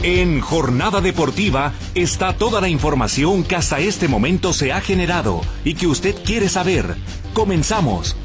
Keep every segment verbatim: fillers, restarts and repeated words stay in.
En Jornada Deportiva está toda la información que hasta este momento se ha generado y que usted quiere saber. Comenzamos.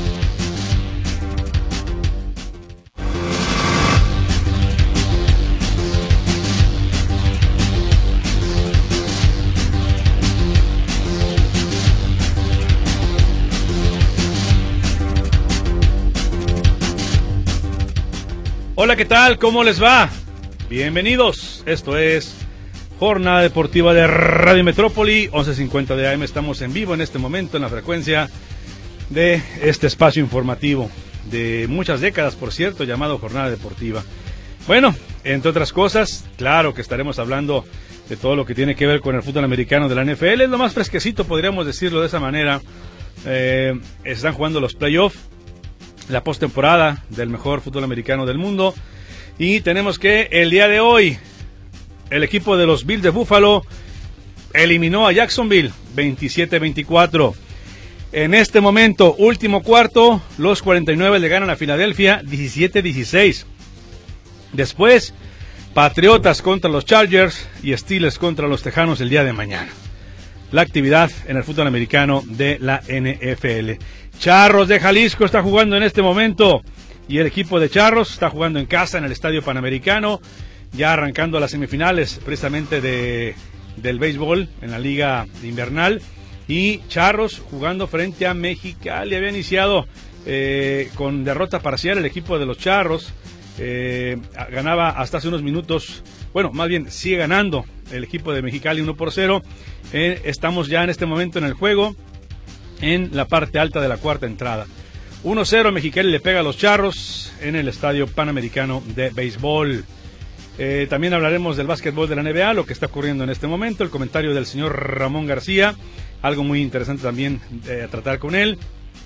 Hola, ¿qué tal? ¿Cómo les va? Bienvenidos. Esto es Jornada Deportiva de Radio Metrópoli, once cincuenta de A M. Estamos en vivo en este momento en la frecuencia de este espacio informativo de muchas décadas, por cierto, llamado Jornada Deportiva. Bueno, entre otras cosas, claro que estaremos hablando de todo lo que tiene que ver con el fútbol americano de la N F L. Es lo más fresquecito, podríamos decirlo de esa manera. Eh, están jugando los playoffs, la postemporada del mejor fútbol americano del mundo. Y tenemos que el día de hoy el equipo de los Bills de Buffalo eliminó a Jacksonville veintisiete a veinticuatro. En este momento, último cuarto, los cuarenta y nueve le ganan a Filadelfia diecisiete a dieciséis. Después, Patriotas contra los Chargers y Steelers contra los Tejanos el día de mañana. La actividad en el fútbol americano de la N F L. Charros de Jalisco está jugando en este momento y el equipo de Charros está jugando en casa en el Estadio Panamericano, ya arrancando las semifinales precisamente de, del béisbol en la Liga Invernal. Y Charros jugando frente a Mexicali. Había iniciado eh, con derrota parcial el equipo de los Charros. Eh, ganaba hasta hace unos minutos, bueno, más bien sigue ganando el equipo de Mexicali uno por cero. Eh, estamos ya en este momento en el juego, en la parte alta de la cuarta entrada. uno cero, Mexicali le pega a los Charros en el Estadio Panamericano de Béisbol. Eh, también hablaremos del básquetbol de la N B A, lo que está ocurriendo en este momento, el comentario del señor Ramón García, algo muy interesante también eh, a tratar con él.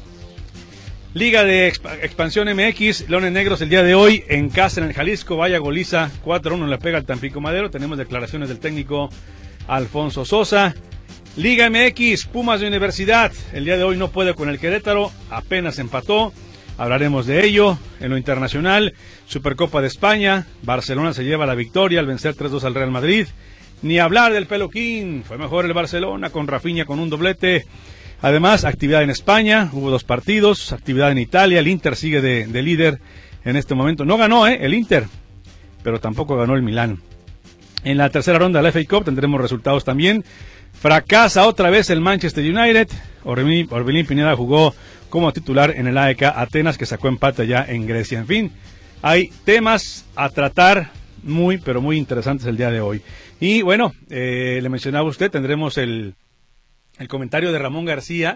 Liga de Exp- Expansión M X, Leones Negros el día de hoy en casa en el Jalisco, vaya goliza, cuatro a uno le pega al Tampico Madero. Tenemos declaraciones del técnico Alfonso Sosa. Liga M X, Pumas de Universidad, el día de hoy no puede con el Querétaro, apenas empató, hablaremos de ello. En lo internacional, Supercopa de España, Barcelona se lleva la victoria al vencer tres dos al Real Madrid. Ni hablar del Peluquín, fue mejor el Barcelona con Rafinha con un doblete. Además, actividad en España, hubo dos partidos, actividad en Italia, el Inter sigue de, de líder en este momento. No ganó eh, el Inter, pero tampoco ganó el Milán. En la tercera ronda de la F A Cup tendremos resultados también. Fracasa otra vez el Manchester United. Orbelín, Orbelín Pineda jugó como titular en el A E K Atenas, que sacó empate allá en Grecia. En fin, hay temas a tratar muy, pero muy interesantes el día de hoy. Y bueno, eh, le mencionaba usted, tendremos el, el comentario de Ramón García,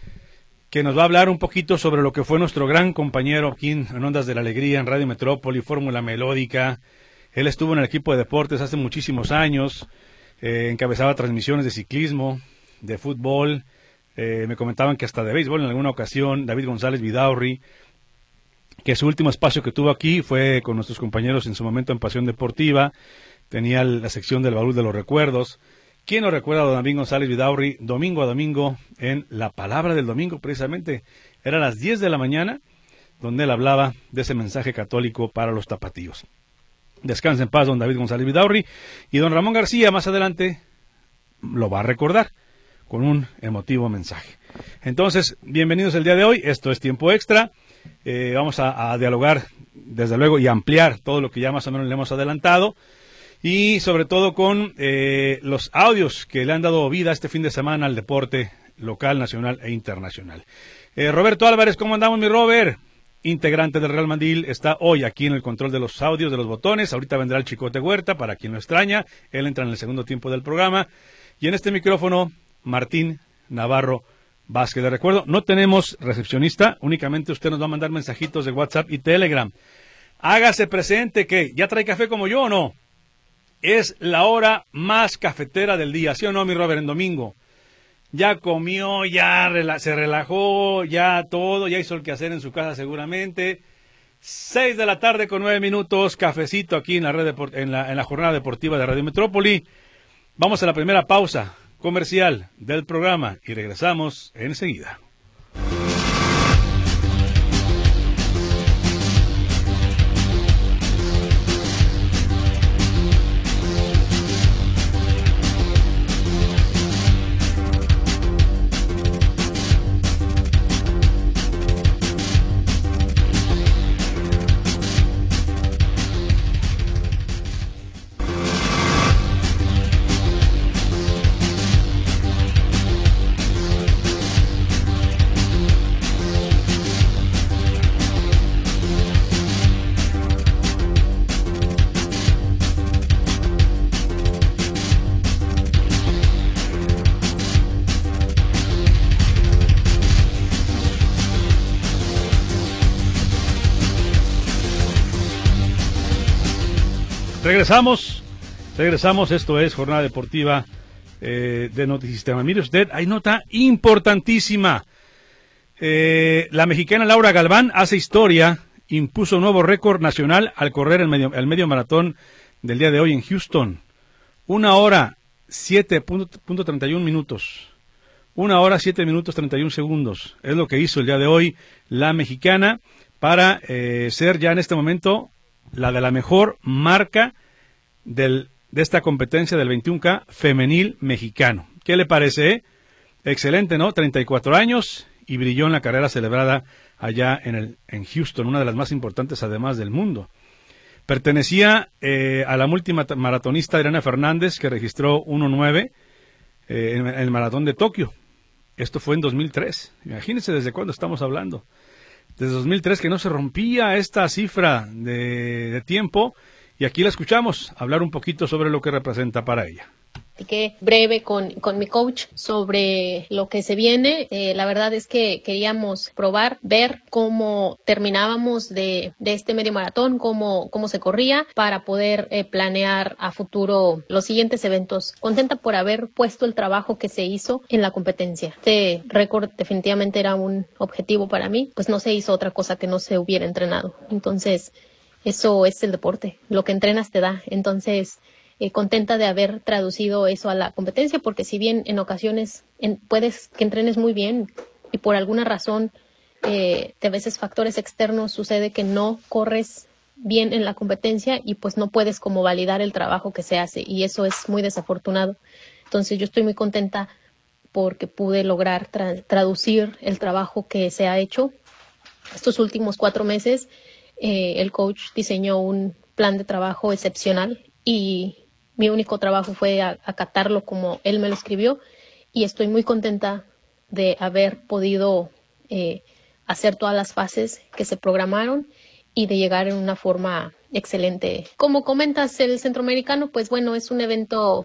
que nos va a hablar un poquito sobre lo que fue nuestro gran compañero aquí en Ondas de la Alegría, en Radio Metrópoli, Fórmula Melódica. Él estuvo en el equipo de deportes hace muchísimos años. Eh, encabezaba transmisiones de ciclismo, de fútbol, eh, me comentaban que hasta de béisbol en alguna ocasión. David González Vidaurri, que su último espacio que tuvo aquí fue con nuestros compañeros en su momento en Pasión Deportiva, tenía la sección del baúl de los recuerdos. ¿Quién no recuerda a don David González Vidaurri domingo a domingo en La Palabra del Domingo? Precisamente era a las diez de la mañana, donde él hablaba de ese mensaje católico para los tapatíos. Descansa en paz don David González Vidaurri. Y don Ramón García más adelante lo va a recordar con un emotivo mensaje. Entonces, bienvenidos el día de hoy. Esto es Tiempo Extra. Eh, vamos a, a dialogar, desde luego, y ampliar todo lo que ya más o menos le hemos adelantado. Y sobre todo con eh, los audios que le han dado vida este fin de semana al deporte local, nacional e internacional. Eh, Roberto Álvarez, ¿cómo andamos, mi Robert? Integrante del Real Mandil, está hoy aquí en el control de los audios, de los botones. Ahorita vendrá el Chicote Huerta, para quien lo extraña. Él entra en el segundo tiempo del programa. Y en este micrófono, Martín Navarro Vázquez. Le recuerdo, no tenemos recepcionista, únicamente usted nos va a mandar mensajitos de WhatsApp y Telegram. Hágase presente que ya trae café como yo, ¿o no? Es la hora más cafetera del día, ¿sí o no, mi Robert, en domingo? Ya comió, ya rela- se relajó, ya todo, ya hizo el quehacer en su casa seguramente. Seis de la tarde con nueve minutos, cafecito aquí en la red deport- en la, en la jornada deportiva de Radio Metrópoli. Vamos a la primera pausa comercial del programa y regresamos enseguida. Regresamos, regresamos, esto es Jornada Deportiva eh, de Notisistema. Mire usted, hay nota importantísima. Eh, la mexicana Laura Galván hace historia, impuso nuevo récord nacional al correr el medio, el medio maratón del día de hoy en Houston. Una hora, siete punto treinta y uno minutos. Una hora, siete minutos, treinta y uno segundos. Es lo que hizo el día de hoy la mexicana para eh, ser ya en este momento la de la mejor marca del, de esta competencia del veintiuno K femenil mexicano. ¿Qué le parece? Eh? Excelente, ¿no? treinta y cuatro años y brilló en la carrera celebrada allá en, el, en Houston, una de las más importantes además del mundo. Pertenecía eh, a la multimaratonista Adriana Fernández, que registró uno nueve eh, en, en el maratón de Tokio. Esto fue en dos mil tres. Imagínense desde cuándo estamos hablando. Desde dos mil tres que no se rompía esta cifra de, de tiempo, y aquí la escuchamos hablar un poquito sobre lo que representa para ella. Platiqué breve con, con mi coach sobre lo que se viene. Eh, la verdad es que queríamos probar, ver cómo terminábamos de, de este medio maratón, cómo, cómo se corría, para poder eh, planear a futuro los siguientes eventos. Contenta por haber puesto el trabajo que se hizo en la competencia. Este récord definitivamente era un objetivo para mí, pues no se hizo otra cosa que no se hubiera entrenado. Entonces, eso es el deporte. Lo que entrenas te da. Entonces, Eh, contenta de haber traducido eso a la competencia, porque si bien en ocasiones en, puedes que entrenes muy bien y por alguna razón eh, de veces factores externos sucede que no corres bien en la competencia y pues no puedes como validar el trabajo que se hace, y eso es muy desafortunado. Entonces yo estoy muy contenta porque pude lograr tra- traducir el trabajo que se ha hecho estos últimos cuatro meses. Eh, el coach diseñó un plan de trabajo excepcional y mi único trabajo fue a, acatarlo como él me lo escribió, y estoy muy contenta de haber podido eh, hacer todas las fases que se programaron y de llegar en una forma excelente. Como comentas, el Centroamericano, pues bueno, es un evento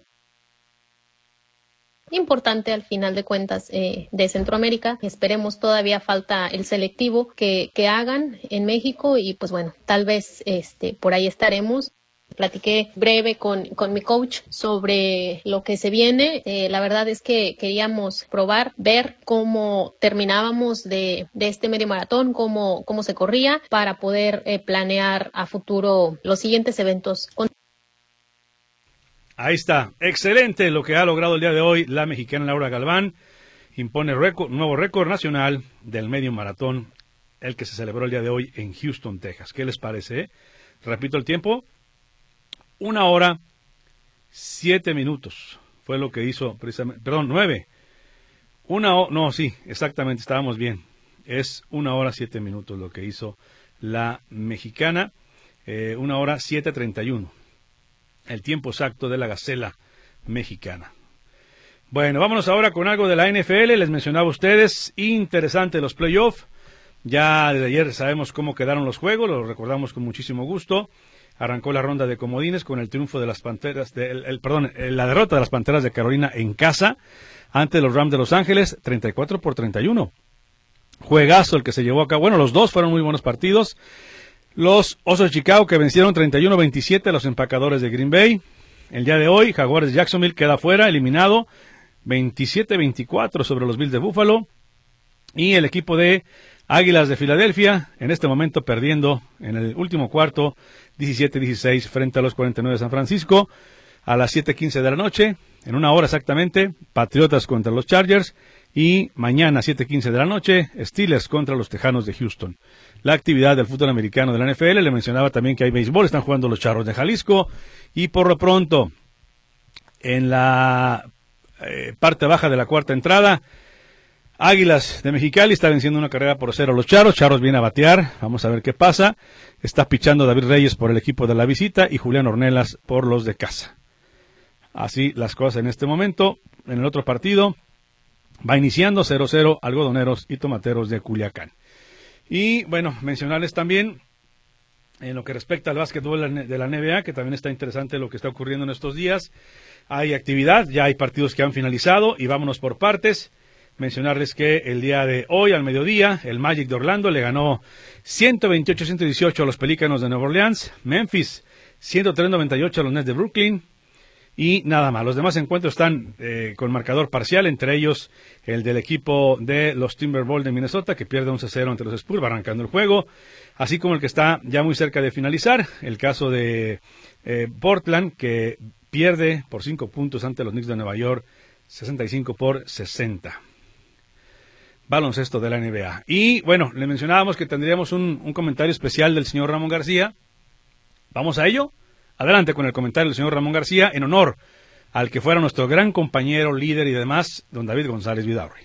importante al final de cuentas eh, de Centroamérica. Esperemos, todavía falta el selectivo que, que hagan en México y pues bueno, tal vez este por ahí estaremos. Platiqué breve con, con mi coach sobre lo que se viene. Eh, la verdad es que queríamos probar, ver cómo terminábamos de, de este medio maratón, cómo, cómo se corría, para poder eh, planear a futuro los siguientes eventos. Ahí está, excelente lo que ha logrado el día de hoy la mexicana Laura Galván. Impone récord, nuevo récord nacional del medio maratón, el que se celebró el día de hoy en Houston, Texas. ¿Qué les parece? Eh? Repito el tiempo. Una hora, siete minutos. Fue lo que hizo precisamente, perdón, nueve. Una hora, no, sí, exactamente, estábamos bien. Es una hora, siete minutos lo que hizo la mexicana. Eh, una hora, siete treinta y uno. El tiempo exacto de la gacela mexicana. Bueno, vámonos ahora con algo de la N F L. Les mencionaba a ustedes, interesante los playoffs. Ya desde ayer sabemos cómo quedaron los juegos, los recordamos con muchísimo gusto. Arrancó la ronda de comodines con el triunfo de las Panteras, de, el, el, perdón, la derrota de las Panteras de Carolina en casa ante los Rams de Los Ángeles, treinta y cuatro por treinta y uno. Juegazo el que se llevó acá. Bueno, los dos fueron muy buenos partidos. Los Osos de Chicago que vencieron treinta y uno veintisiete a los Empacadores de Green Bay. El día de hoy, Jaguares de Jacksonville queda fuera, eliminado veintisiete veinticuatro sobre los Bills de Buffalo. Y el equipo de Águilas de Filadelfia, en este momento perdiendo en el último cuarto, diecisiete dieciséis frente a los cuarenta y nueve de San Francisco. A las siete quince de la noche, en una hora exactamente, Patriotas contra los Chargers. Y mañana, siete quince de la noche, Steelers contra los Tejanos de Houston. La actividad del fútbol americano de la N F L, le mencionaba también que hay béisbol, están jugando los Charros de Jalisco. Y por lo pronto, en la eh, parte baja de la cuarta entrada, Águilas de Mexicali está venciendo una carrera por cero a los Charros. Charros viene a batear, vamos a ver qué pasa. Está pichando David Reyes por el equipo de la visita y Julián Ornelas por los de casa. Así las cosas en este momento. En el otro partido va iniciando cero cero Algodoneros y Tomateros de Culiacán. Y bueno, mencionarles también en lo que respecta al básquetbol de la N B A, que también está interesante lo que está ocurriendo en estos días. Hay actividad, ya hay partidos que han finalizado y vámonos por partes. Mencionarles que el día de hoy, al mediodía, el Magic de Orlando le ganó ciento veintiocho a ciento dieciocho a los Pelícanos de Nueva Orleans. Memphis ciento tres noventa y ocho a los Nets de Brooklyn. Y nada más, los demás encuentros están eh, con marcador parcial, entre ellos el del equipo de los Timberwolves de Minnesota, que pierde once a cero ante los Spurs, va arrancando el juego, así como el que está ya muy cerca de finalizar, el caso de eh, Portland, que pierde por cinco puntos ante los Knicks de Nueva York, sesenta y cinco por sesenta. Baloncesto de la N B A. Y bueno, le mencionábamos que tendríamos un, un comentario especial del señor Ramón García. ¿Vamos a ello? Adelante con el comentario del señor Ramón García, en honor al que fuera nuestro gran compañero, líder y demás, don David González Vidaurri.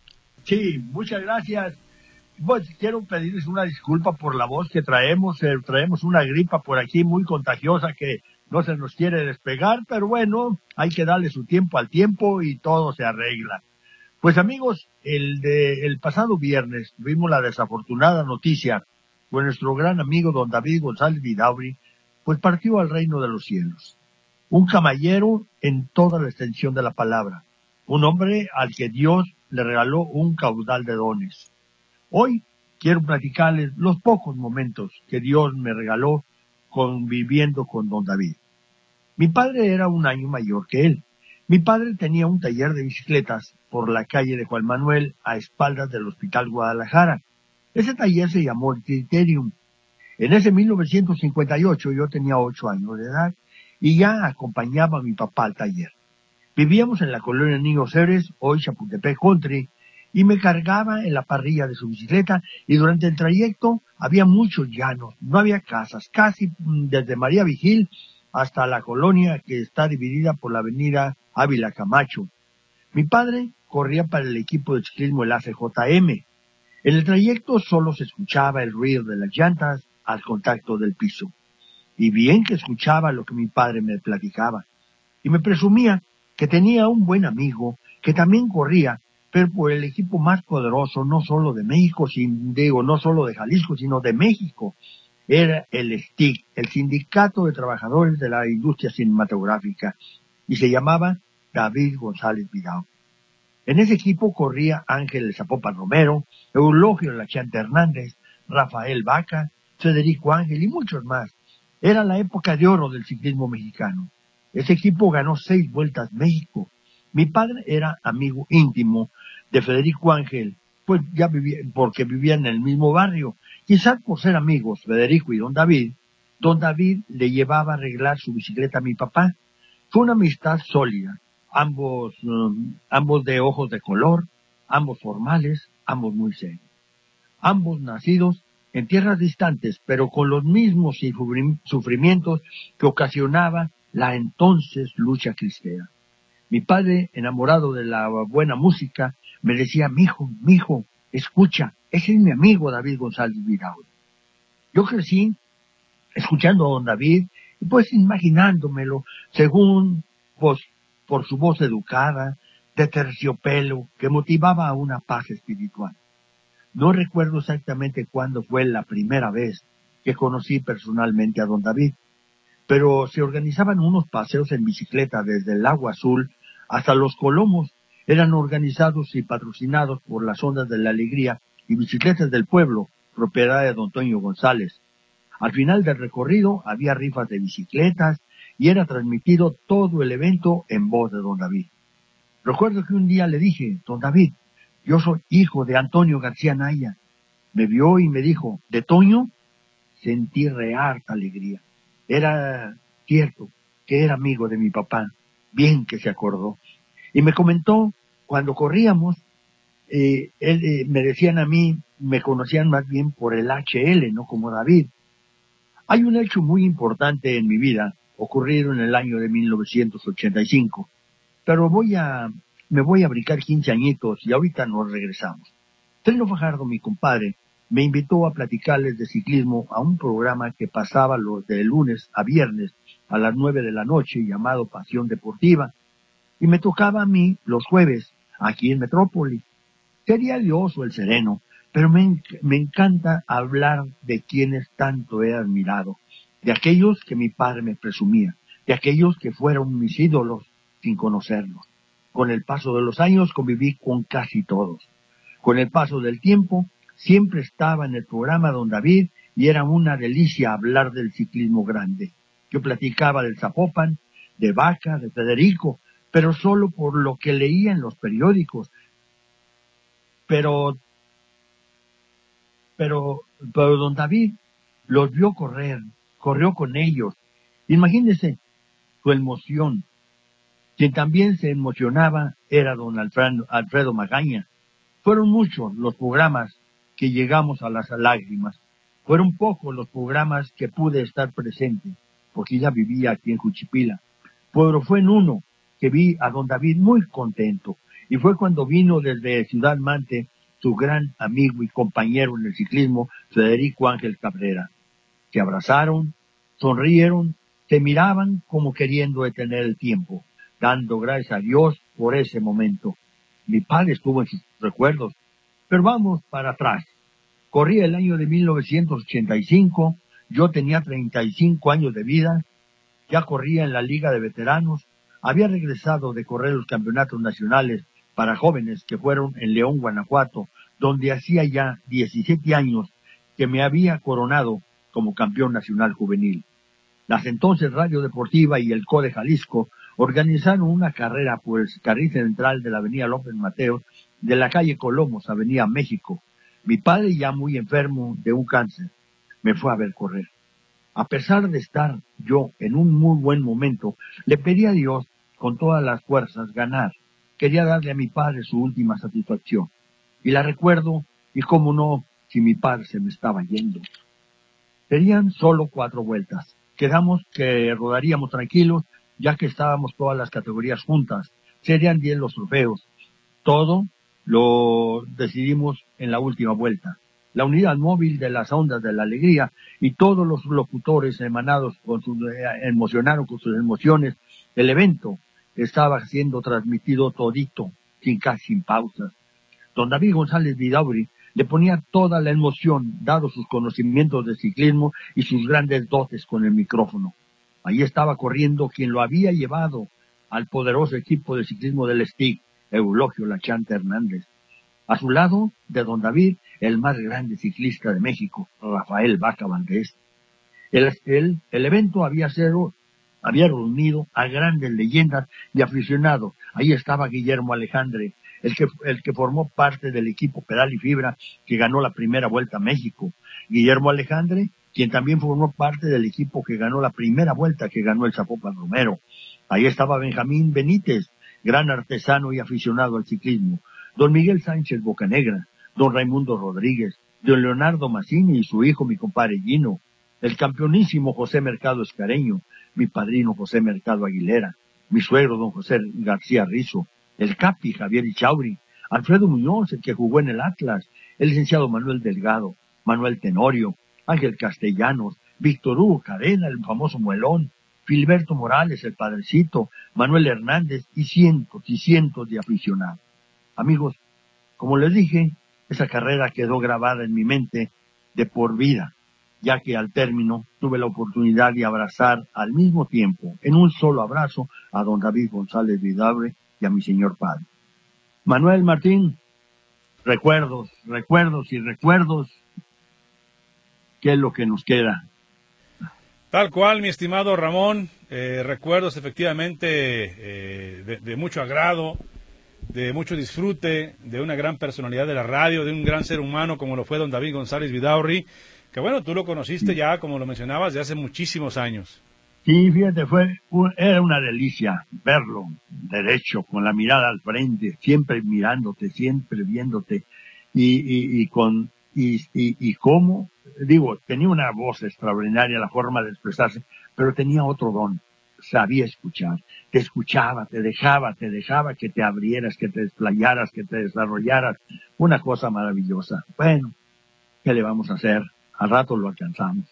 Sí, muchas gracias. Pues quiero pedirles una disculpa por la voz que traemos. Eh, traemos una gripa por aquí muy contagiosa que no se nos quiere despegar, pero bueno, hay que darle su tiempo al tiempo y todo se arregla. Pues amigos, el de el pasado viernes tuvimos la desafortunada noticia de nuestro gran amigo don David González Vidaurri, pues partió al reino de los cielos. Un caballero en toda la extensión de la palabra. Un hombre al que Dios le regaló un caudal de dones. Hoy quiero platicarles los pocos momentos que Dios me regaló conviviendo con don David. Mi padre era un año mayor que él. Mi padre tenía un taller de bicicletas por la calle de Juan Manuel a espaldas del Hospital Guadalajara. Ese taller se llamó el Criterium. En ese mil novecientos cincuenta y ocho yo tenía ocho años de edad y ya acompañaba a mi papá al taller. Vivíamos en la colonia Niños Héroes, hoy Chapultepec Country, y me cargaba en la parrilla de su bicicleta y durante el trayecto había muchos llanos, no había casas, casi desde María Vigil hasta la colonia que está dividida por la avenida Ávila Camacho. Mi padre corría para el equipo de ciclismo el A C J M. En el trayecto solo se escuchaba el ruido de las llantas al contacto del piso. Y bien que escuchaba lo que mi padre me platicaba. Y me presumía que tenía un buen amigo que también corría, pero por el equipo más poderoso, no solo de México, sin, digo, no solo de Jalisco, sino de México. Era el S T I C, el Sindicato de Trabajadores de la Industria Cinematográfica, y se llamaba David González Vidaurri. En ese equipo corría Ángel Zapopan Romero, Eulogio Lachante Hernández, Rafael Vaca, Federico Ángel y muchos más. Era la época de oro del ciclismo mexicano. Ese equipo ganó seis vueltas México. Mi padre era amigo íntimo de Federico Ángel, pues ya vivía, porque vivían en el mismo barrio. Quizás por ser amigos, Federico y don David, don David le llevaba a arreglar su bicicleta a mi papá. Fue una amistad sólida, ambos, um, ambos de ojos de color, ambos formales, ambos muy serios. Ambos nacidos en tierras distantes, pero con los mismos sufrimientos que ocasionaba la entonces lucha cristera. Mi padre, enamorado de la buena música, me decía, mijo, mijo, escucha, ese es mi amigo David González Vidaurri. Yo crecí escuchando a don David, y pues imaginándomelo, según, pues, por su voz educada, de terciopelo, que motivaba a una paz espiritual. No recuerdo exactamente cuándo fue la primera vez que conocí personalmente a don David, pero se organizaban unos paseos en bicicleta desde el Lago Azul hasta Los Colomos. Eran organizados y patrocinados por las Ondas de la Alegría y Bicicletas del Pueblo, propiedad de don Toño González. Al final del recorrido había rifas de bicicletas y era transmitido todo el evento en voz de don David. Recuerdo que un día le dije, don David, yo soy hijo de Antonio García Naya. Me vio y me dijo, ¿de Toño? Sentí re harta alegría. Era cierto que era amigo de mi papá, bien que se acordó. Y me comentó, cuando corríamos, eh, él, eh, me decían a mí, me conocían más bien por el H L, no como David. Hay un hecho muy importante en mi vida, ocurrido en el año de mil novecientos ochenta y cinco, pero voy a, me voy a brincar quince añitos y ahorita nos regresamos. Trino Fajardo, mi compadre, me invitó a platicarles de ciclismo a un programa que pasaba los de lunes a viernes a las nueve de la noche, llamado Pasión Deportiva, y me tocaba a mí los jueves, aquí en Metrópoli. Sería Dios o el sereno, pero me, me encanta hablar de quienes tanto he admirado, de aquellos que mi padre me presumía, de aquellos que fueron mis ídolos sin conocerlos. Con el paso de los años conviví con casi todos. Con el paso del tiempo, siempre estaba en el programa don David y era una delicia hablar del ciclismo grande. Yo platicaba del Zapopan, de Vaca, de Federico, pero solo por lo que leía en los periódicos. Pero, pero, pero don David los vio correr, corrió con ellos. Imagínense su emoción. Quien también se emocionaba era don Alfredo, Alfredo Magaña. Fueron muchos los programas que llegamos a las lágrimas. Fueron pocos los programas que pude estar presente, porque ya vivía aquí en Juchipila. Pero fue en uno que vi a don David muy contento, y fue cuando vino desde Ciudad Mante su gran amigo y compañero en el ciclismo, Federico Ángel Cabrera. Se abrazaron, sonrieron, se miraban como queriendo detener el tiempo, dando gracias a Dios por ese momento. Mi padre estuvo en sus recuerdos, pero vamos para atrás. Corría el año de mil novecientos ochenta y cinco, yo tenía treinta y cinco años de vida, ya corría en la Liga de Veteranos, había regresado de correr los campeonatos nacionales para jóvenes que fueron en León, Guanajuato, donde hacía ya diecisiete años que me había coronado como campeón nacional juvenil. Las entonces Radio Deportiva y el C O D E Jalisco organizaron una carrera por el carril central de la avenida López Mateos, de la calle Colomos, avenida México. Mi padre, ya muy enfermo de un cáncer, me fue a ver correr. A pesar de estar yo en un muy buen momento, le pedí a Dios con todas las fuerzas ganar. Quería darle a mi padre su última satisfacción. Y la recuerdo, y cómo no, si mi padre se me estaba yendo. Serían solo cuatro vueltas. Quedamos que rodaríamos tranquilos, ya que estábamos todas las categorías juntas. Serían diez los trofeos. Todo lo decidimos en la última vuelta. La unidad móvil de las ondas de la alegría y todos los locutores emanados con sus, eh, emocionaron con sus emociones. El evento estaba siendo transmitido todito, sin casi sin pausas. Don David González Vidaurri le ponía toda la emoción, dado sus conocimientos de ciclismo y sus grandes dotes con el micrófono. Ahí estaba corriendo quien lo había llevado al poderoso equipo de ciclismo del S T I C, Eulogio La Chanta Hernández. A su lado, de don David, el más grande ciclista de México, Rafael Vaca Valdés. El, el, el evento había, sido, había reunido a grandes leyendas y aficionados. Ahí estaba Guillermo Alejandre, el que, el que formó parte del equipo Pedal y Fibra, que ganó la primera Vuelta a México. Guillermo Alejandre, quien también formó parte del equipo que ganó la primera Vuelta, que ganó el Zapopan Romero. Ahí estaba Benjamín Benítez, gran artesano y aficionado al ciclismo. Don Miguel Sánchez Bocanegra, don Raimundo Rodríguez, don Leonardo Mazzini y su hijo, mi compadre Gino, el campeonísimo José Mercado Escareño, mi padrino José Mercado Aguilera, mi suegro don José García Rizo, el Capi Javier Ichauri, Alfredo Muñoz, el que jugó en el Atlas, el licenciado Manuel Delgado, Manuel Tenorio, Ángel Castellanos, Víctor Hugo Cadena, el famoso Muelón, Filiberto Morales, el Padrecito, Manuel Hernández y cientos y cientos de aficionados. Amigos, como les dije, esa carrera quedó grabada en mi mente de por vida, ya que al término tuve la oportunidad de abrazar al mismo tiempo, en un solo abrazo, a don David González Vidaurri y a mi señor padre. Manuel Martín, recuerdos, recuerdos y recuerdos, ¿qué es lo que nos queda? Tal cual, mi estimado Ramón, eh, recuerdos efectivamente eh, de, de mucho agrado, de mucho disfrute, de una gran personalidad de la radio, de un gran ser humano como lo fue don David González Vidaurri, que bueno, tú lo conociste ya, como lo mencionabas, de hace muchísimos años. Sí, fíjate, fue un, era una delicia verlo derecho, con la mirada al frente, siempre mirándote, siempre viéndote, y, y, y con y, y, y cómo, digo, tenía una voz extraordinaria, la forma de expresarse, pero tenía otro don, sabía escuchar, te escuchaba, te dejaba, te dejaba que te abrieras, que te desplayaras, que te desarrollaras, una cosa maravillosa. Bueno, ¿qué le vamos a hacer? Al rato lo alcanzamos.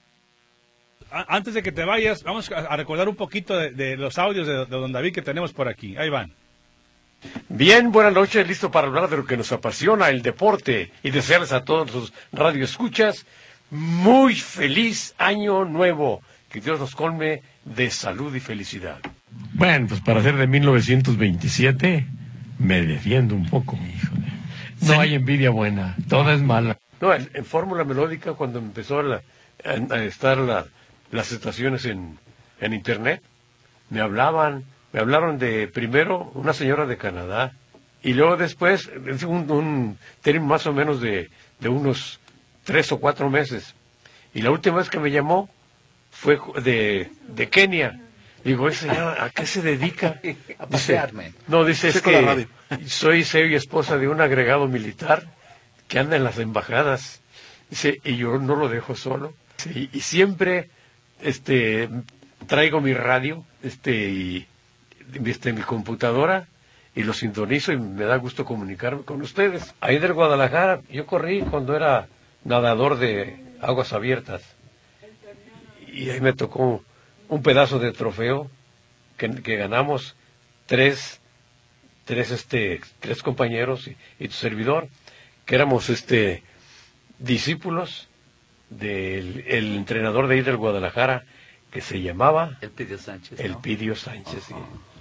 Antes de que te vayas, vamos a recordar un poquito de, de los audios de, de don David que tenemos por aquí. Ahí van. Bien, buenas noches, listo para hablar de lo que nos apasiona, el deporte, y desearles a todos los radioescuchas muy feliz año nuevo. Que Dios nos colme de salud y felicidad. Bueno, pues para ser de mil novecientos veintisiete, me defiendo un poco. Híjole. No sí. Hay envidia buena, toda es mala. No, en, en Fórmula Melódica, cuando empezó la, a, a estar la, las estaciones en, en internet, me hablaban, me hablaron de primero una señora de Canadá, y luego después un, un término más o menos de, de unos tres o cuatro meses. Y la última vez que me llamó fue de, de Kenia. Digo, esa señora, ¿a qué se dedica? A pasearme. Dice, no, dice, es que soy, soy esposa de un agregado militar que anda en las embajadas. Dice, y yo no lo dejo solo. Sí, y siempre este traigo mi radio este y este, mi computadora y lo sintonizo y me da gusto comunicarme con ustedes. Ahí del Guadalajara, yo corrí cuando era nadador de aguas abiertas. Y ahí me tocó un pedazo de trofeo que, que ganamos tres, tres, este, tres compañeros y, y tu servidor, que éramos este discípulos del el entrenador de ahí del Guadalajara, que se llamaba Elpidio Sánchez. ¿no? Elpidio Sánchez, sí.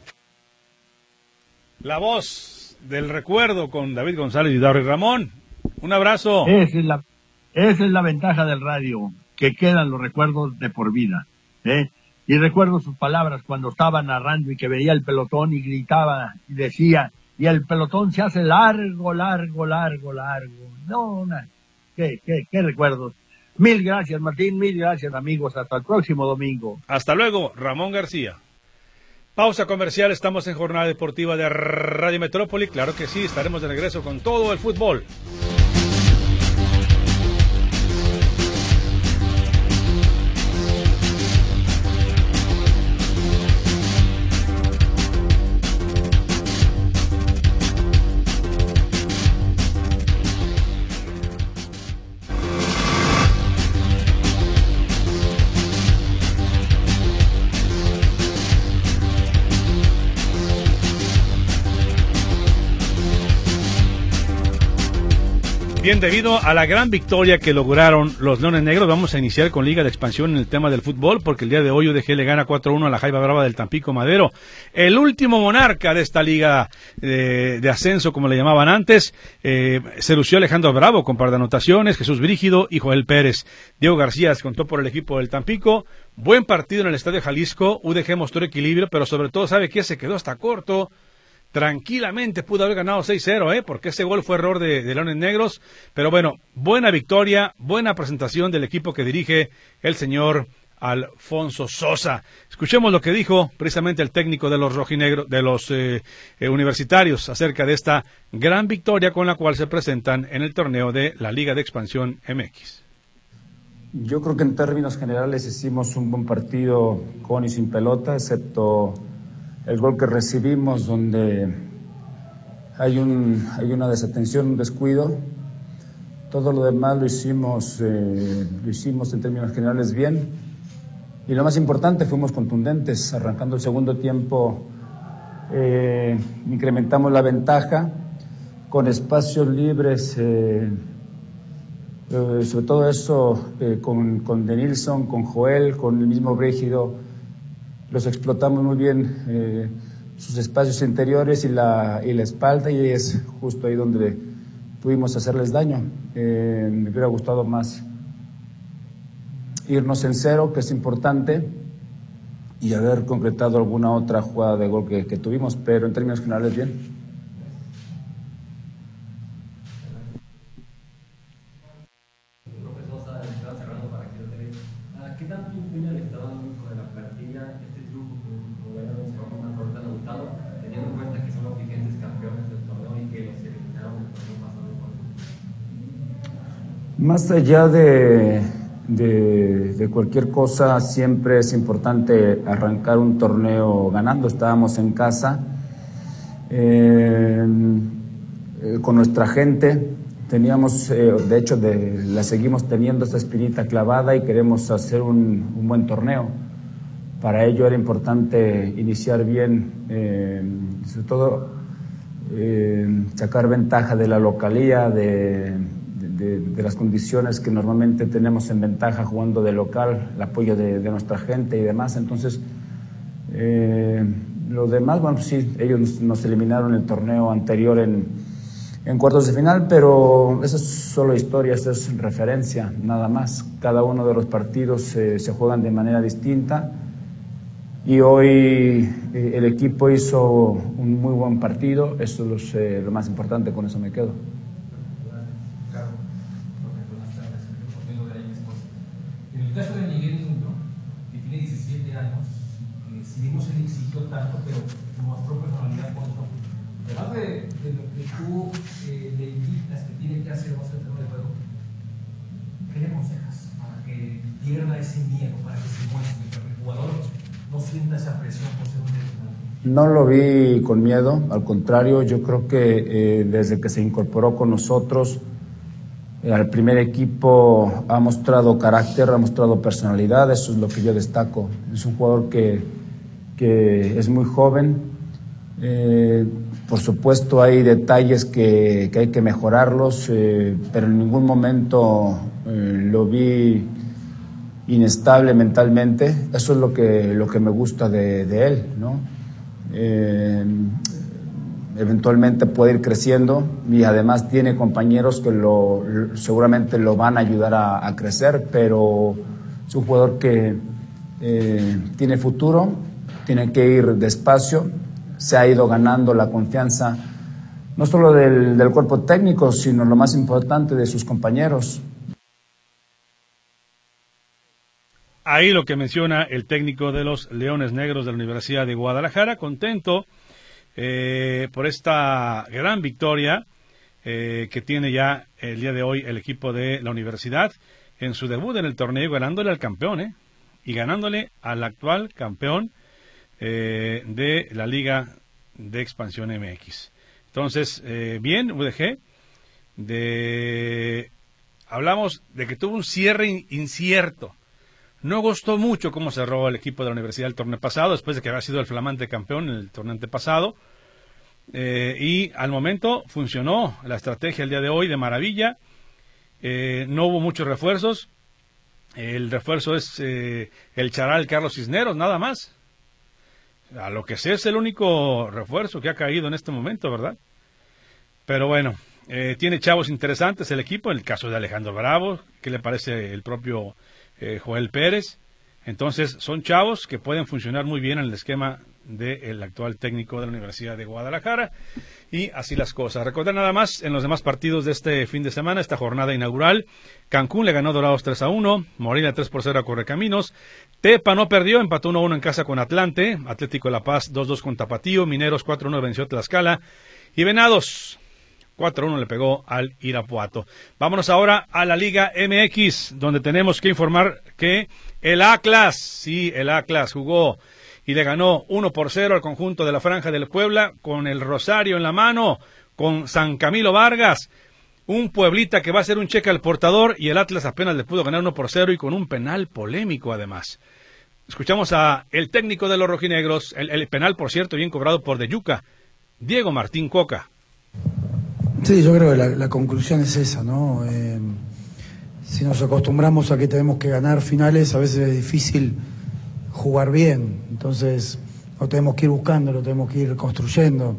La voz del recuerdo con David González y Darry Ramón. Un abrazo. Esa es la, esa es la ventaja del radio, que quedan los recuerdos de por vida, ¿eh? Y recuerdo sus palabras cuando estaba narrando y que veía el pelotón y gritaba y decía, y el pelotón se hace largo, largo, largo, largo. No, no. ¿Qué, qué, qué recuerdos? Mil gracias, Martín, mil gracias, amigos. Hasta el próximo domingo. Hasta luego, Ramón García. Pausa comercial, estamos en Jornada Deportiva de Radio Metrópoli. Claro que sí, estaremos de regreso con todo el fútbol. Bien, debido a la gran victoria que lograron los Leones Negros, vamos a iniciar con Liga de Expansión en el tema del fútbol, porque el día de hoy U D G le gana cuatro a uno a la Jaiba Brava del Tampico Madero. El último monarca de esta liga eh, de ascenso, como le llamaban antes, eh, se lució Alejandro Bravo con par de anotaciones, Jesús Brígido y Joel Pérez. Diego García descontó por el equipo del Tampico. Buen partido en el Estadio Jalisco, U D G mostró equilibrio, pero sobre todo, ¿sabe qué? Se quedó hasta corto. Tranquilamente pudo haber ganado seis cero, ¿eh? Porque ese gol fue error de, de Leones Negros. Pero bueno, buena victoria, buena presentación del equipo que dirige el señor Alfonso Sosa. Escuchemos lo que dijo precisamente el técnico de los rojinegros, de los eh, eh, universitarios, acerca de esta gran victoria con la cual se presentan en el torneo de la Liga de Expansión M X. Yo creo que en términos generales hicimos un buen partido con y sin pelota, excepto el gol que recibimos, donde hay, un, hay una desatención, un descuido. Todo lo demás lo hicimos, eh, lo hicimos en términos generales bien. Y lo más importante, fuimos contundentes. Arrancando el segundo tiempo, eh, incrementamos la ventaja con espacios libres, eh, eh, sobre todo eso eh, con, con Denilson, con Joel, con el mismo Brígido. Los explotamos muy bien, eh, sus espacios interiores y la, y la espalda, y es justo ahí donde pudimos hacerles daño. Eh, me hubiera gustado más irnos en cero, que es importante, y haber concretado alguna otra jugada de gol que, que tuvimos, pero en términos generales bien. Más allá de, de, de cualquier cosa, siempre es importante arrancar un torneo ganando. Estábamos en casa, eh, eh, con nuestra gente, teníamos, eh, de hecho de, la seguimos teniendo esta espinita clavada y queremos hacer un, un buen torneo. Para ello era importante iniciar bien, eh, sobre todo eh, sacar ventaja de la localía, de... De, de las condiciones que normalmente tenemos en ventaja jugando de local, el apoyo de, de nuestra gente y demás. Entonces, eh, lo demás, bueno, sí, ellos nos, nos eliminaron el torneo anterior en, en cuartos de final, pero eso es solo historia, eso es referencia, nada más. Cada uno de los partidos eh, se juegan de manera distinta y hoy eh, el equipo hizo un muy buen partido, eso es eh, lo más importante, con eso me quedo. En el caso de Miguel Niño, que tiene diecisiete años, eh, si bien no se le exigió tanto, pero mostró personalidad con eso. Además de, de lo que tú eh, le indicas que tiene que hacer más el terreno de juego, ¿qué le aconsejas para que pierda ese miedo, para que se muestre, para que el jugador no sienta esa presión por ser un director? No lo vi con miedo, al contrario, yo creo que eh, desde que se incorporó con nosotros eh, al primer equipo ha mostrado carácter, ha mostrado personalidad, eso es lo que yo destaco. Es un jugador que, que es muy joven, eh, por supuesto hay detalles que, que hay que mejorarlos, eh, pero en ningún momento eh, lo vi inestable mentalmente, eso es lo que, lo que me gusta de, de él, ¿no? Eh, eventualmente puede ir creciendo y además tiene compañeros que lo, seguramente lo van a ayudar a, a crecer, pero es un jugador que eh, tiene futuro, tiene que ir despacio, se ha ido ganando la confianza no solo del, del cuerpo técnico, sino lo más importante, de sus compañeros. Ahí lo que menciona el técnico de los Leones Negros de la Universidad de Guadalajara, contento eh, por esta gran victoria eh, que tiene ya el día de hoy el equipo de la universidad en su debut en el torneo, ganándole al campeón, ¿eh? y ganándole al actual campeón eh, de la Liga de Expansión M X. Entonces, eh, bien, U D G, de... hablamos de que tuvo un cierre in- incierto. No gustó mucho cómo cerró el equipo de la universidad el torneo pasado, después de que había sido el flamante campeón en el torneo antepasado. Eh, y al momento funcionó la estrategia el día de hoy de maravilla. Eh, no hubo muchos refuerzos. El refuerzo es eh, el charal Carlos Cisneros, nada más. A lo que sé es el único refuerzo que ha caído en este momento, ¿verdad? Pero bueno, eh, tiene chavos interesantes el equipo, en el caso de Alejandro Bravo, ¿qué le parece el propio Eh, Joel Pérez? Entonces son chavos que pueden funcionar muy bien en el esquema del actual técnico de la Universidad de Guadalajara, y así las cosas. Recordar nada más en los demás partidos de este fin de semana, esta jornada inaugural: Cancún le ganó a Dorados tres a uno, Morelia tres por cero a Correcaminos, Tepa no perdió, empató uno a uno en casa con Atlante, Atlético La Paz dos a dos con Tapatío, Mineros cuatro a uno venció a Tlaxcala, y Venados cuatro a uno le pegó al Irapuato. Vámonos ahora a la Liga M X, donde tenemos que informar que el Atlas, sí, el Atlas jugó y le ganó uno por cero al conjunto de la Franja del Puebla, con el rosario en la mano, con San Camilo Vargas, un Pueblita que va a ser un cheque al portador, y el Atlas apenas le pudo ganar uno por cero y con un penal polémico además. Escuchamos a el técnico de los rojinegros, el, el penal, por cierto, bien cobrado por De Yuca, Diego Martín Coca. Sí, yo creo que la, la conclusión es esa, ¿no? Eh, si nos acostumbramos a que tenemos que ganar finales, a veces es difícil jugar bien. Entonces, lo tenemos que ir buscando, lo tenemos que ir construyendo.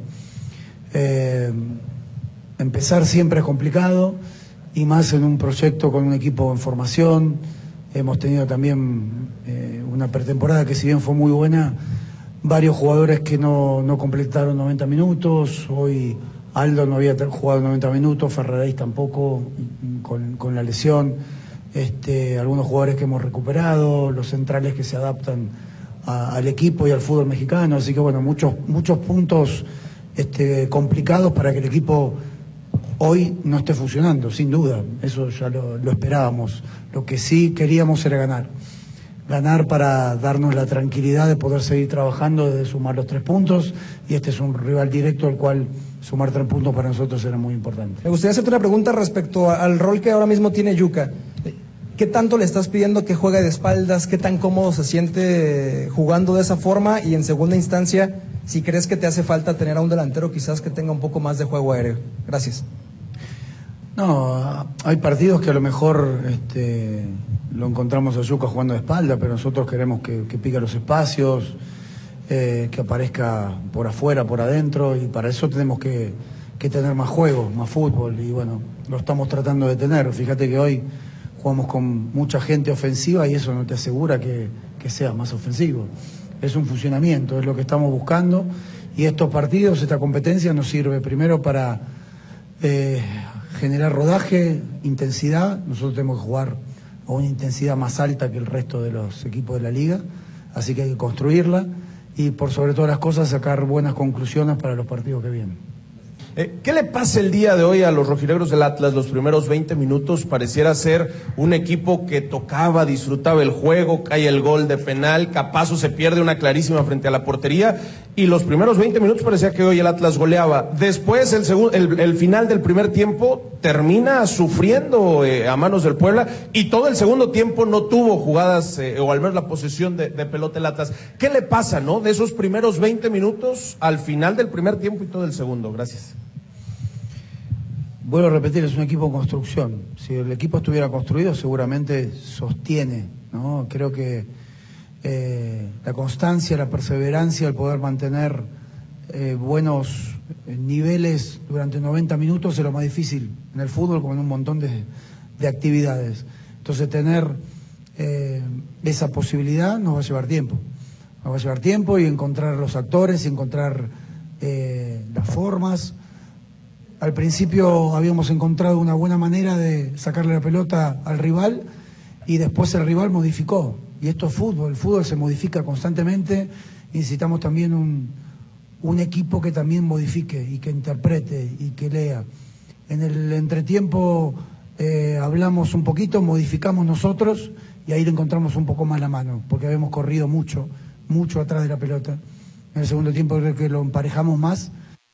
Eh, empezar siempre es complicado, y más en un proyecto con un equipo en formación. Hemos tenido también eh, una pretemporada que, si bien fue muy buena, varios jugadores que no, no completaron noventa minutos. Hoy Aldo no había jugado noventa minutos, Ferraréis tampoco, con, con la lesión. Este, algunos jugadores que hemos recuperado, los centrales que se adaptan a, al equipo y al fútbol mexicano. Así que bueno, muchos, muchos puntos este, complicados para que el equipo hoy no esté funcionando, sin duda. Eso ya lo, lo esperábamos. Lo que sí queríamos era ganar. Ganar para darnos la tranquilidad de poder seguir trabajando, de sumar los tres puntos, y este es un rival directo al cual sumar tres puntos para nosotros era muy importante. Me gustaría hacerte una pregunta respecto a, al rol que ahora mismo tiene Yuca. ¿Qué tanto le estás pidiendo que juegue de espaldas? ¿Qué tan cómodo se siente jugando de esa forma? Y en segunda instancia, si crees que te hace falta tener a un delantero quizás que tenga un poco más de juego aéreo. Gracias. No, hay partidos que a lo mejor este, lo encontramos a Yuca jugando de espalda, pero nosotros queremos que, que pique los espacios, eh, que aparezca por afuera, por adentro, y para eso tenemos que, que tener más juego, más fútbol, y bueno, lo estamos tratando de tener. Fíjate que hoy jugamos con mucha gente ofensiva y eso no te asegura que, que sea más ofensivo. es un funcionamiento, es lo que estamos buscando, y estos partidos, esta competencia nos sirve primero para eh, generar rodaje, intensidad. Nosotros tenemos que jugar a una intensidad más alta que el resto de los equipos de la liga, así que hay que construirla y por sobre todas las cosas sacar buenas conclusiones para los partidos que vienen. Eh, ¿Qué le pasa el día de hoy a los rojinegros del Atlas? Los primeros veinte minutos pareciera ser un equipo que tocaba, disfrutaba el juego, cae el gol de penal, Capazo se pierde una clarísima frente a la portería, y los primeros veinte minutos parecía que hoy el Atlas goleaba. Después el, segun, el, el final del primer tiempo termina sufriendo eh, a manos del Puebla, y todo el segundo tiempo no tuvo jugadas eh, o al menos la posesión de, de pelota el Atlas. ¿Qué le pasa, no? De esos primeros veinte minutos al final del primer tiempo y todo el segundo. Gracias. Vuelvo a repetir, es un equipo en construcción. Si el equipo estuviera construido, seguramente sostiene, ¿no? Creo que eh, la constancia, la perseverancia, el poder mantener eh, buenos niveles durante noventa minutos es lo más difícil en el fútbol, como en un montón de, de actividades. Entonces, tener eh, esa posibilidad nos va a llevar tiempo. Nos va a llevar tiempo y encontrar los actores y encontrar eh, las formas. Al principio habíamos encontrado una buena manera de sacarle la pelota al rival y después el rival modificó. Y esto es fútbol, el fútbol se modifica constantemente y necesitamos también un, un equipo que también modifique y que interprete y que lea. En el entretiempo eh, hablamos un poquito, modificamos nosotros y ahí le encontramos un poco más la mano, porque habíamos corrido mucho, mucho atrás de la pelota. En el segundo tiempo creo que lo emparejamos más.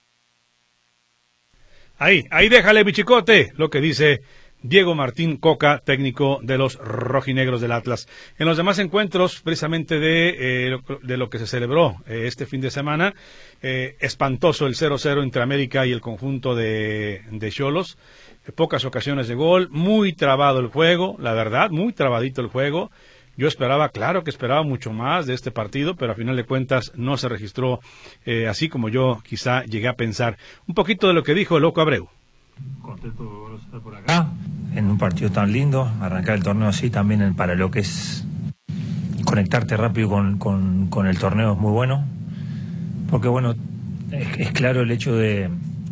Ahí, ahí déjale, bichicote, lo que dice Diego Martín Coca, técnico de los rojinegros del Atlas. En los demás encuentros, precisamente de, eh, de lo que se celebró eh, este fin de semana, eh, espantoso el cero cero entre América y el conjunto de Xolos. Pocas ocasiones de gol, muy trabado el juego, la verdad, muy trabadito el juego. Yo esperaba, claro que esperaba mucho más de este partido, pero a final de cuentas no se registró eh, así como yo quizá llegué a pensar. Un poquito de lo que dijo el Loco Abreu. Contento de estar por acá, en un partido tan lindo, arrancar el torneo así también para lo que es conectarte rápido con, con, con el torneo es muy bueno, porque bueno, es, es claro el hecho de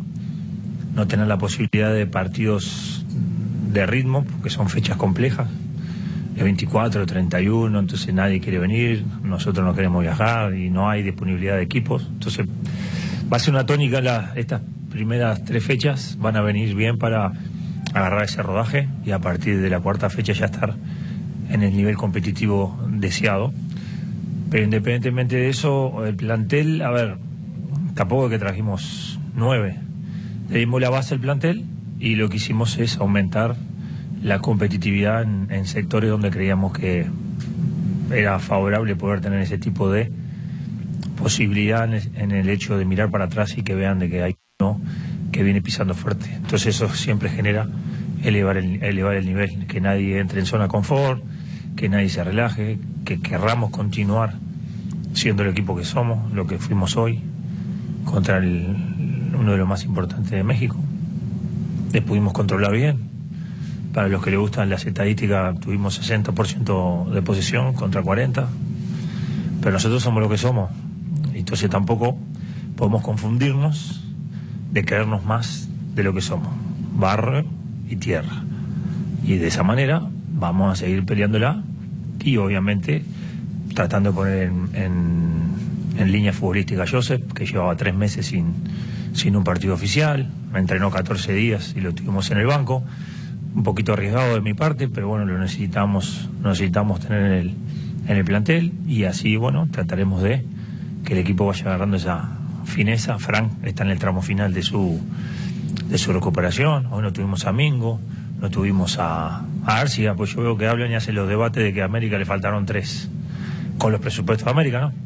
no tener la posibilidad de partidos de ritmo, porque son fechas complejas. El veinticuatro, el treinta y uno, entonces nadie quiere venir, nosotros no queremos viajar y no hay disponibilidad de equipos. Entonces va a ser una tónica la, estas primeras tres fechas, van a venir bien para agarrar ese rodaje y a partir de la cuarta fecha ya estar en el nivel competitivo deseado. Pero independientemente de eso, el plantel, a ver, tampoco es que trajimos nueve. Le dimos la base al plantel y lo que hicimos es aumentar la competitividad en, en sectores donde creíamos que era favorable poder tener ese tipo de posibilidad en, en el hecho de mirar para atrás y que vean de que hay uno que viene pisando fuerte. Entonces eso siempre genera elevar el, elevar el nivel, que nadie entre en zona confort, que nadie se relaje, que querramos continuar siendo el equipo que somos, lo que fuimos hoy contra el, uno de los más importantes de México. Le pudimos controlar bien. Para los que les gustan las estadísticas, tuvimos sesenta por ciento de posesión contra cuarenta, pero nosotros somos lo que somos, entonces tampoco podemos confundirnos de creernos más de lo que somos, barro y tierra, y de esa manera vamos a seguir peleándola y obviamente tratando de poner en, en, en línea futbolística a Joseph, que llevaba tres meses sin, sin un partido oficial, me entrenó catorce días y lo tuvimos en el banco. Un poquito arriesgado de mi parte, pero bueno, lo necesitamos, necesitamos tener en el, en el plantel y así, bueno, trataremos de que el equipo vaya agarrando esa fineza. Frank está en el tramo final de su de su recuperación. Hoy no tuvimos a Mingo, no tuvimos a, a Arcia, pues yo veo que hablan y hacen los debates de que a América le faltaron tres con los presupuestos de América, ¿no?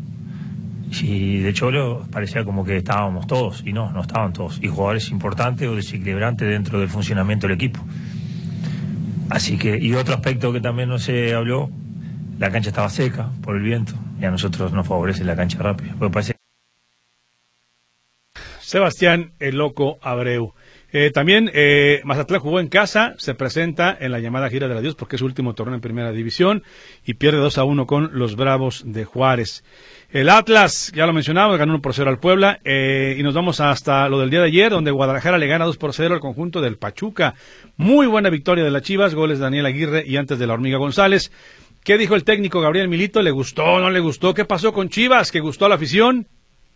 Y de Cholo parecía como que estábamos todos, y no, no estaban todos, y jugadores importantes o desequilibrantes dentro del funcionamiento del equipo. Así que, y otro aspecto que también no se habló, la cancha estaba seca por el viento y a nosotros nos favorece la cancha rápida. Porque parece... Sebastián el Loco Abreu. Eh, también eh, Mazatlán jugó en casa, se presenta en la llamada gira del adiós porque es su último torneo en primera división y pierde dos a uno con los Bravos de Juárez. El Atlas, ya lo mencionaba, ganó uno por cero al Puebla, eh, y nos vamos hasta lo del día de ayer, donde Guadalajara le gana dos por cero al conjunto del Pachuca. Muy buena victoria de las Chivas, goles de Daniel Aguirre y antes de la Hormiga González. ¿Qué dijo el técnico Gabriel Milito? ¿Le gustó, no le gustó? ¿Qué pasó con Chivas? ¿Que gustó a la afición?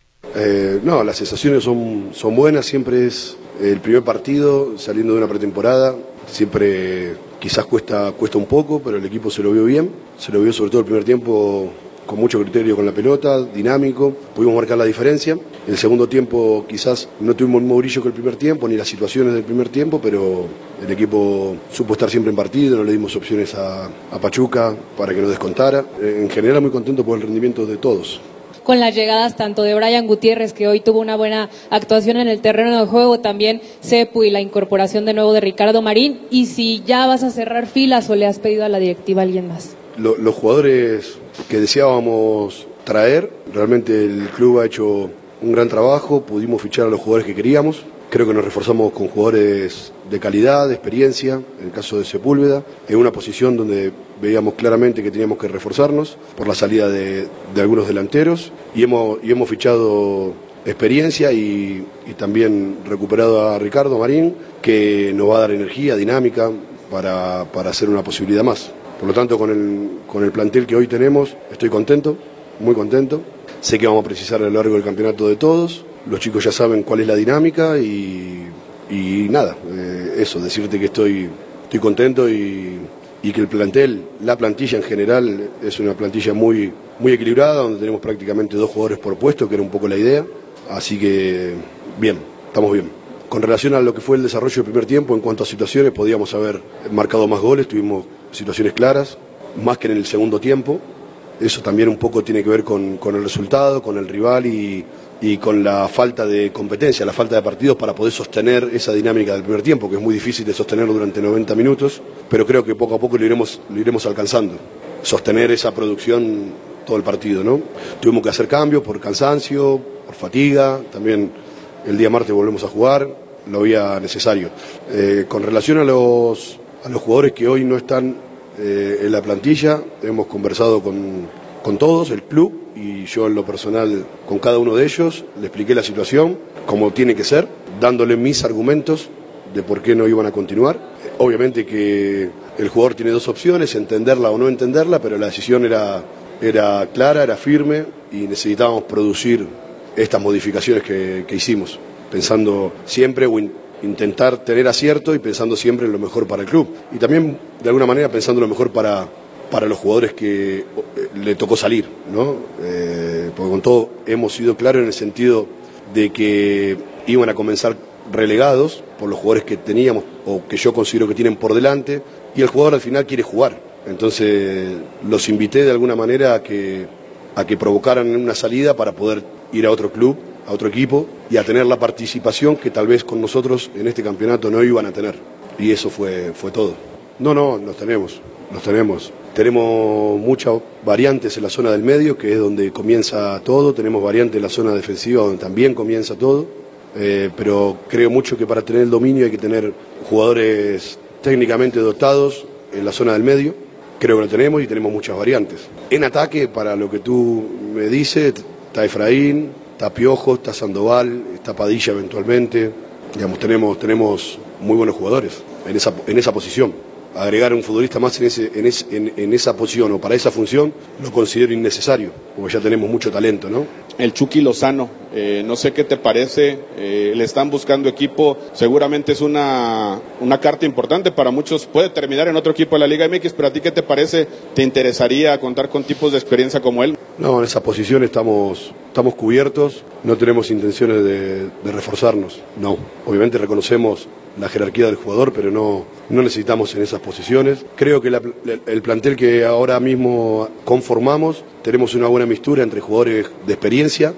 Eh, no, las sensaciones son, son buenas, siempre es el primer partido saliendo de una pretemporada, siempre quizás cuesta, cuesta un poco, pero el equipo se lo vio bien, se lo vio sobre todo el primer tiempo con mucho criterio con la pelota, dinámico, pudimos marcar la diferencia. El segundo tiempo quizás no tuvimos el mismo brillo que el primer tiempo, ni las situaciones del primer tiempo, pero el equipo supo estar siempre en partido, no le dimos opciones a, a Pachuca para que nos descontara. En general muy contento por el rendimiento de todos. Con las llegadas tanto de Brian Gutiérrez, que hoy tuvo una buena actuación en el terreno de juego, también Cepu y la incorporación de nuevo de Ricardo Marín, y si ya vas a cerrar filas o le has pedido a la directiva a alguien más. Lo, los jugadores que deseábamos traer, realmente el club ha hecho un gran trabajo, pudimos fichar a los jugadores que queríamos, creo que nos reforzamos con jugadores de calidad, de experiencia, en el caso de Sepúlveda, en una posición donde veíamos claramente que teníamos que reforzarnos por la salida de, de algunos delanteros y hemos, y hemos fichado experiencia y, y también recuperado a Ricardo Marín, que nos va a dar energía, dinámica para, para hacer una posibilidad más. Por lo tanto, con el, con el plantel que hoy tenemos, estoy contento, muy contento. Sé que vamos a precisar a lo largo del campeonato de todos. Los chicos ya saben cuál es la dinámica y, y nada, eh, eso, decirte que estoy, estoy contento y, y que el plantel, la plantilla en general, es una plantilla muy, muy equilibrada, donde tenemos prácticamente dos jugadores por puesto, que era un poco la idea. Así que, bien, estamos bien. Con relación a lo que fue el desarrollo del primer tiempo, en cuanto a situaciones, podíamos haber marcado más goles, tuvimos situaciones claras, más que en el segundo tiempo. Eso también un poco tiene que ver con, con el resultado, con el rival y, y con la falta de competencia, la falta de partidos para poder sostener esa dinámica del primer tiempo, que es muy difícil de sostenerlo durante noventa minutos, pero creo que poco a poco lo iremos, lo iremos alcanzando, sostener esa producción todo el partido, ¿no? Tuvimos que hacer cambios por cansancio, por fatiga, también el día martes volvemos a jugar, lo veía necesario. Eh, con relación a los, a los jugadores que hoy no están eh, en la plantilla, hemos conversado con, con todos, el club, y yo en lo personal con cada uno de ellos, le expliqué la situación, como tiene que ser, dándole mis argumentos de por qué no iban a continuar. Eh, obviamente que el jugador tiene dos opciones, entenderla o no entenderla, pero la decisión era, era clara, era firme, y necesitábamos producir estas modificaciones que, que hicimos, pensando siempre o in, intentar tener acierto y pensando siempre en lo mejor para el club. Y también, de alguna manera, pensando en lo mejor para, para los jugadores que le tocó salir, ¿no? Eh, porque con todo hemos sido claros en el sentido de que iban a comenzar relegados por los jugadores que teníamos o que yo considero que tienen por delante, y el jugador al final quiere jugar. Entonces los invité de alguna manera a que, a que provocaran una salida para poder ir a otro club, a otro equipo, y a tener la participación que tal vez con nosotros en este campeonato no iban a tener. Y eso fue, fue todo. No, no, los tenemos, los tenemos. Tenemos muchas variantes en la zona del medio, que es donde comienza todo. Tenemos variantes en la zona defensiva, donde también comienza todo. Eh, pero creo mucho que para tener el dominio hay que tener jugadores técnicamente dotados en la zona del medio. Creo que lo tenemos y tenemos muchas variantes. En ataque, para lo que tú me dices, está Efraín, está Piojo, está Sandoval, está Padilla eventualmente. Digamos, tenemos, tenemos muy buenos jugadores en esa, en esa posición. Agregar un futbolista más en, ese, en, ese, en, en esa posición o para esa función lo considero innecesario, porque ya tenemos mucho talento, ¿no? El Chucky Lozano, eh, no sé qué te parece, eh, le están buscando equipo, seguramente es una, una carta importante para muchos, puede terminar en otro equipo de la Liga M X, pero a ti qué te parece, ¿te interesaría contar con tipos de experiencia como él? No, en esa posición estamos, estamos cubiertos, no tenemos intenciones de, de reforzarnos, no, obviamente reconocemos la jerarquía del jugador, pero no, no necesitamos en esas posiciones. Creo que la, el plantel que ahora mismo conformamos, tenemos una buena mixtura entre jugadores de experiencia.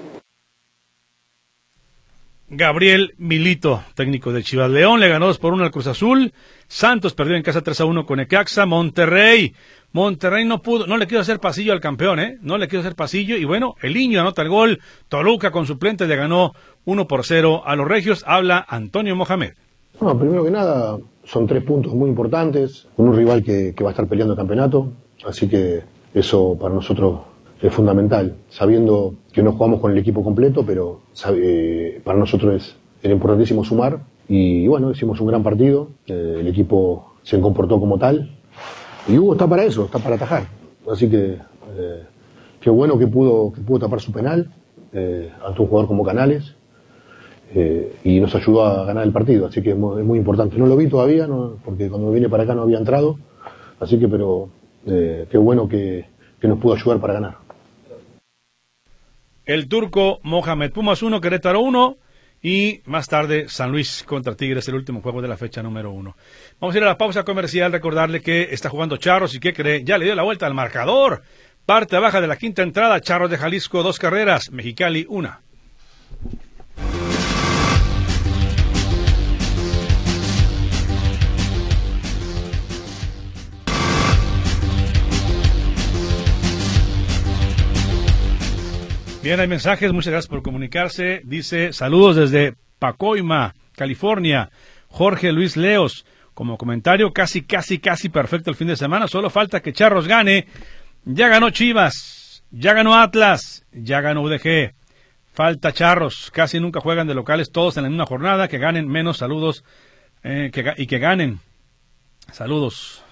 Gabriel Milito, técnico de Chivas. León le ganó dos por uno al Cruz Azul. Santos perdió en casa tres a uno con Necaxa. Monterrey, Monterrey no pudo, no le quiso hacer pasillo al campeón, ¿eh? No le quiso hacer pasillo, y bueno, el Niño anota el gol. Toluca con suplentes le ganó uno por cero a los Regios. Habla Antonio Mohamed. No, primero que nada, son tres puntos muy importantes, con un rival que, que va a estar peleando el campeonato, así que eso para nosotros es fundamental, sabiendo que no jugamos con el equipo completo, pero eh, para nosotros es, era importantísimo sumar, y bueno, hicimos un gran partido, eh, el equipo se comportó como tal, y Hugo está para eso, está para atajar, así que eh, qué bueno que pudo, que pudo tapar su penal eh, ante un jugador como Canales, Eh, y nos ayudó a ganar el partido, así que es muy, es muy importante. No lo vi todavía, no, porque cuando vine para acá no había entrado, así que pero eh, qué bueno que, que nos pudo ayudar para ganar. El turco Mohamed, Pumas uno, Querétaro uno, y más tarde San Luis contra Tigres, el último juego de la fecha número uno. Vamos a ir a la pausa comercial, recordarle que está jugando Charros y que cree, ya le dio la vuelta al marcador. Parte baja de la quinta entrada, Charros de Jalisco, dos carreras, Mexicali una. Bien, hay mensajes, muchas gracias por comunicarse. Dice, saludos desde Pacoima, California. Jorge Luis Leos, como comentario, casi, casi, casi perfecto el fin de semana. Solo falta que Charros gane. Ya ganó Chivas, ya ganó Atlas, ya ganó U D G. Falta Charros, casi nunca juegan de locales, todos en la misma jornada. Que ganen menos, saludos, eh, que, y que ganen. Saludos.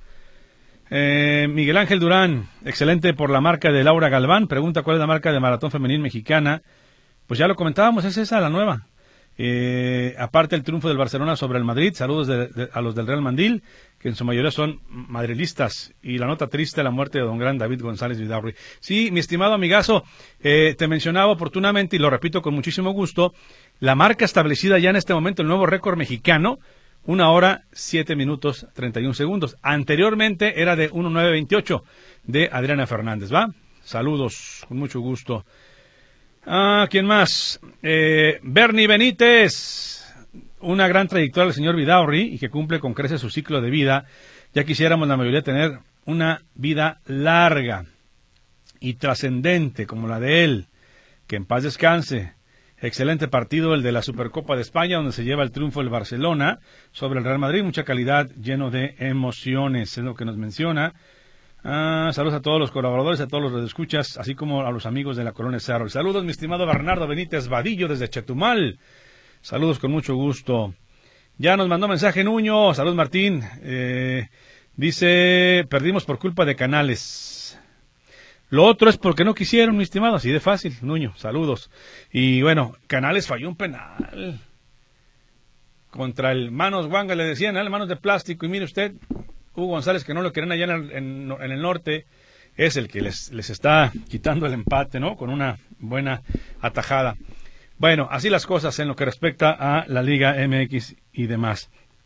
Eh, Miguel Ángel Durán, excelente por la marca de Laura Galván. Pregunta cuál es la marca de maratón femenil mexicana. Pues ya lo comentábamos, es esa la nueva. Eh, aparte el triunfo del Barcelona sobre el Madrid, saludos de, de, a los del Real Mandil, que en su mayoría son madrilistas. Y la nota triste, la muerte de don gran David González Vidaurri. Sí, mi estimado amigazo, eh, te mencionaba oportunamente, y lo repito con muchísimo gusto, la marca establecida ya en este momento, el nuevo récord mexicano, una hora, siete minutos, treinta y un segundos. Anteriormente era de uno nueve veintiocho de Adriana Fernández, ¿va? Saludos, con mucho gusto. Ah, ¿quién más? Eh, Bernie Benítez. Una gran trayectoria del señor Vidaurri y que cumple con creces su ciclo de vida. Ya quisiéramos la mayoría tener una vida larga y trascendente como la de él. Que en paz descanse. Excelente partido el de la Supercopa de España, donde se lleva el triunfo del Barcelona sobre el Real Madrid. Mucha calidad, lleno de emociones, es lo que nos menciona. Ah, saludos a todos los colaboradores, a todos los radioescuchas, así como a los amigos de la Colonia Cerro. Saludos, mi estimado Bernardo Benítez Vadillo, desde Chetumal. Saludos con mucho gusto. Ya nos mandó mensaje Nuño. Saludos, Martín. Eh, dice, perdimos por culpa de Canales. Lo otro es porque no quisieron, mi estimado, así de fácil, Nuño, saludos. Y bueno, Canales falló un penal contra el Manos Guanga, le decían, ¿eh? Manos de plástico, y mire usted, Hugo González, que no lo quieren allá en el, en, en el norte, es el que les, les está quitando el empate, ¿no? Con una buena atajada. Bueno, así las cosas en lo que respecta a la Liga M X y demás.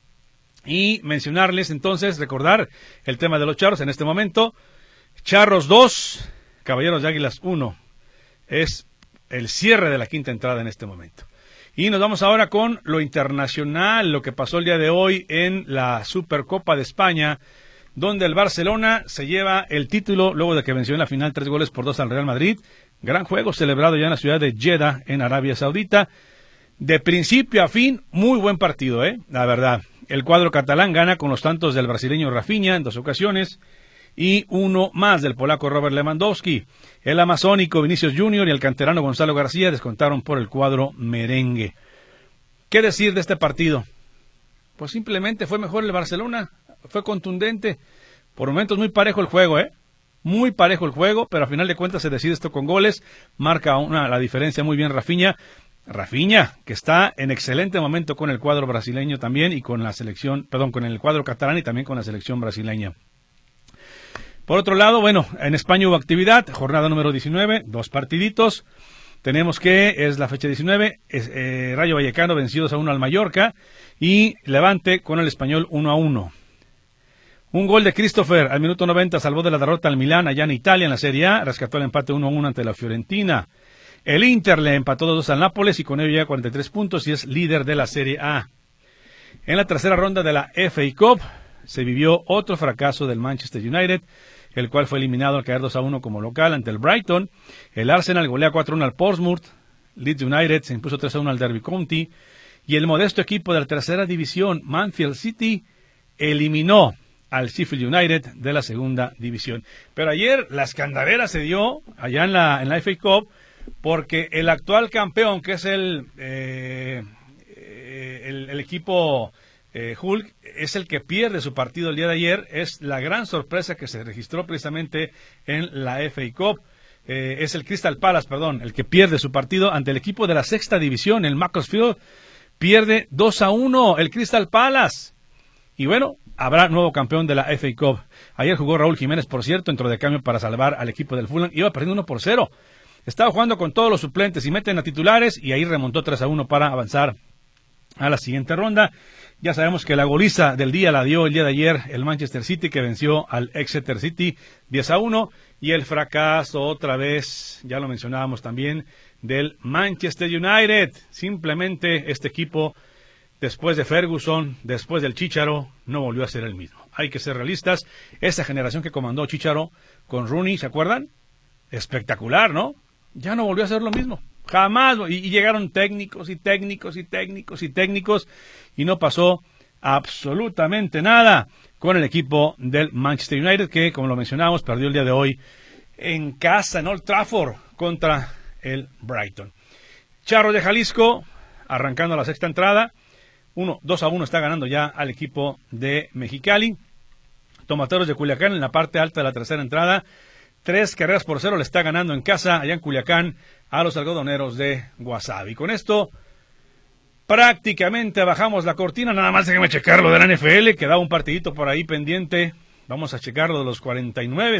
Y mencionarles entonces, recordar el tema de los Charros en este momento. Charros dos, Caballeros de Águilas uno. Es el cierre de la quinta entrada en este momento. Y nos vamos ahora con lo internacional, lo que pasó el día de hoy en la Supercopa de España, donde el Barcelona se lleva el título luego de que venció en la final tres goles por dos al Real Madrid. Gran juego celebrado ya en la ciudad de Jeddah, en Arabia Saudita. De principio a fin, muy buen partido, ¿eh? La verdad. El cuadro catalán gana con los tantos del brasileño Rafinha en dos ocasiones, y uno más del polaco Robert Lewandowski. El amazónico Vinicius Junior y el canterano Gonzalo García descontaron por el cuadro merengue. ¿Qué decir de este partido? Pues simplemente fue mejor el Barcelona, fue contundente. Por momentos muy parejo el juego, ¿eh? Muy parejo el juego, pero a final de cuentas se decide esto con goles. Marca una, la diferencia muy bien Rafinha. Rafinha, que está en excelente momento con el cuadro brasileño también y con la selección, perdón, con el cuadro catalán y también con la selección brasileña. Por otro lado, bueno, en España hubo actividad, jornada número diecinueve, dos partiditos. Tenemos que es la fecha diecinueve, es, eh, Rayo Vallecano venció dos a uno al Mallorca y Levante con el Español uno a uno. Un gol de Christopher al minuto noventa salvó de la derrota al Milán allá en Italia en la Serie A, rescató el empate uno a uno ante la Fiorentina. El Inter le empató dos dos al Nápoles y con ello llega a cuarenta y tres puntos y es líder de la Serie A. En la tercera ronda de la F A Cup se vivió otro fracaso del Manchester United, el cual fue eliminado al caer dos a uno como local ante el Brighton. El Arsenal golea cuatro a uno al Portsmouth. Leeds United se impuso tres a uno al Derby County. y el modesto equipo de la tercera división, Manfield City, eliminó al Sheffield United de la segunda división. Pero ayer la escandalera se dio allá en la, en la F A Cup, porque el actual campeón, que es el, eh, el, el equipo eh, Hulk, es el que pierde su partido el día de ayer. Es la gran sorpresa que se registró precisamente en la F A Cup. Eh, es el Crystal Palace, perdón, el que pierde su partido ante el equipo de la sexta división, el Macclesfield. Pierde dos a uno el Crystal Palace. Y bueno, habrá nuevo campeón de la F A Cup. Ayer jugó Raúl Jiménez, por cierto, entró de cambio para salvar al equipo del Fulham. Iba perdiendo uno por cero. Estaba jugando con todos los suplentes y meten a titulares y ahí remontó tres a uno para avanzar a la siguiente ronda. Ya sabemos que la goliza del día la dio el día de ayer el Manchester City, que venció al Exeter City diez a uno. Y el fracaso otra vez, ya lo mencionábamos también, del Manchester United. Simplemente este equipo, después de Ferguson, después del Chícharo, no volvió a ser el mismo. Hay que ser realistas. Esa generación que comandó Chícharo con Rooney, ¿se acuerdan? Espectacular, ¿no? Ya no volvió a ser lo mismo. Jamás. Y, y llegaron técnicos y técnicos y técnicos y técnicos y no pasó absolutamente nada con el equipo del Manchester United, que, como lo mencionamos, perdió el día de hoy en casa, en Old Trafford, contra el Brighton. Charros de Jalisco, arrancando la sexta entrada, uno, dos a uno está ganando ya al equipo de Mexicali. Tomateros de Culiacán en la parte alta de la tercera entrada, tres carreras por cero le está ganando en casa, allá en Culiacán, a los algodoneros de Guasave. Con esto, prácticamente bajamos la cortina. Nada más déjeme checar lo de la N F L, quedaba un partidito por ahí pendiente. Vamos a checar lo de los cuarenta y nueve.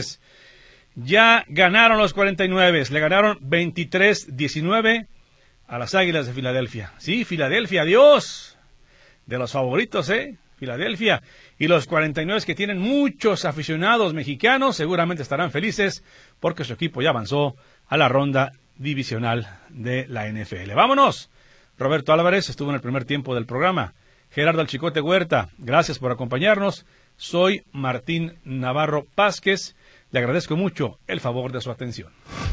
Ya ganaron los cuarenta y nueve, le ganaron veintitrés diecinueve a las Águilas de Filadelfia. Sí, Filadelfia, adiós, de los favoritos, ¿eh? Filadelfia. Y los cuarenta y nueve, que tienen muchos aficionados mexicanos, seguramente estarán felices porque su equipo ya avanzó a la ronda divisional de la N F L. ¡Vámonos! Roberto Álvarez estuvo en el primer tiempo del programa. Gerardo El Chicote Huerta, gracias por acompañarnos. Soy Martín Navarro Pásquez. Le agradezco mucho el favor de su atención.